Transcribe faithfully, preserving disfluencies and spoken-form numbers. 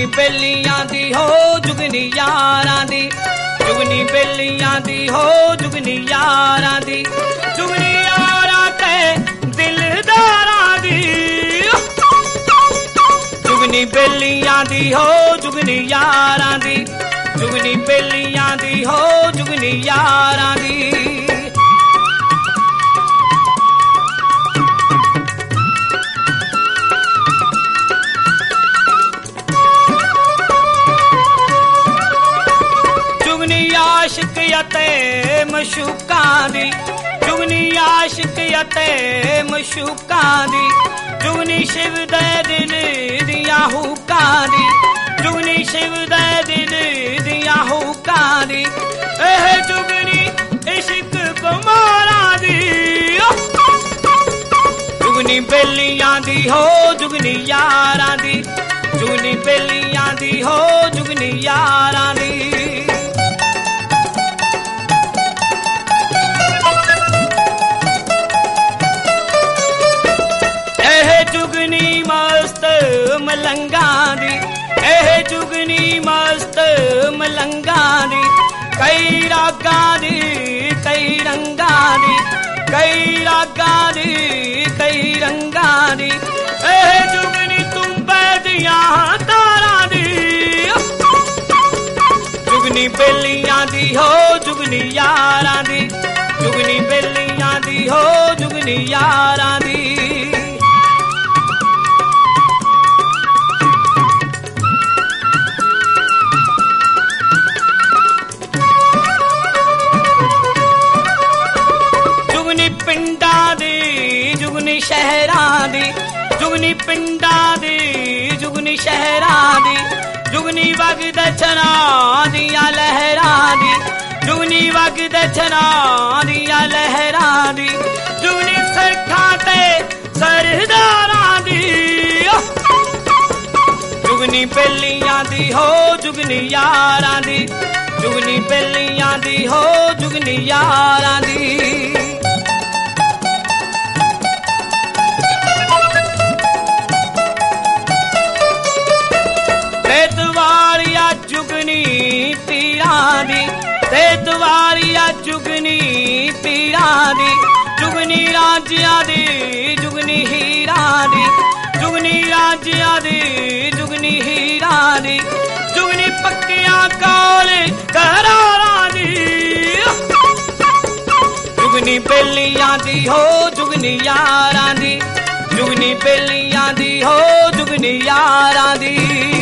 बेलियां दी हो जुगनी यारां दी, जुगनी बेलियां दी हो जुगनी यारां दी, जुगनी यारां ते दिलदारां दी। जुगनी बेलियां दी हो जुगनी यारां दी, जुगनी बेलियां दी हो जुगनी यारां दी। आशिक यते मशूकां दी, जुगनी आशिक यते मशूकां दी, जुगनी शिव दे दिल दियां हुकां दी, जुगनी शिव दे दिल दियां हुकां दी, एह जुगनी इश्क कुमारां दी। जुगनी बेलियां दी हो जुगनी यारां दी, जुगनी बेलियां दी हो जुगनी यारां दी। मलंगां दी, एह जुगनी मस्त मलंगां दी, कई रागां दी कई रंगां दी, कई रागां दी कई रंगां दी, एह जुगनी तुम्बे दियां तारां दी। जुगनी बेलियां दी हो जुगनी यारां दी, जुगनी बेलियां दी हो जुगनी यारां दी। शहरां दी, जुगनी पिंडां दी जुगनी शहरां दी, जुगनी वगदे छनां दियां लहरां दी, जुगनी वगदे छनां दियां लहरां दी, जुगनी सिखां ते सरदारां दी। जुगनी बेलियां दी हो जुगनी यारां दी, जुगनी बेलियां दी हो जुगनी यारां दी। जुगनी पीरां दी, तेत वालिया जुगनी पीरां दी, जुगनी राजियां दी जुगनी हीरां दी, जुगनी राजियां दी जुगनी हीरां दी, जुगनी पक्कियां कौल करारां दी। जुगनी बेलियां दी हो जुगनी यारां दी, जुगनी बेलियां दी हो जुगनी यारां दी।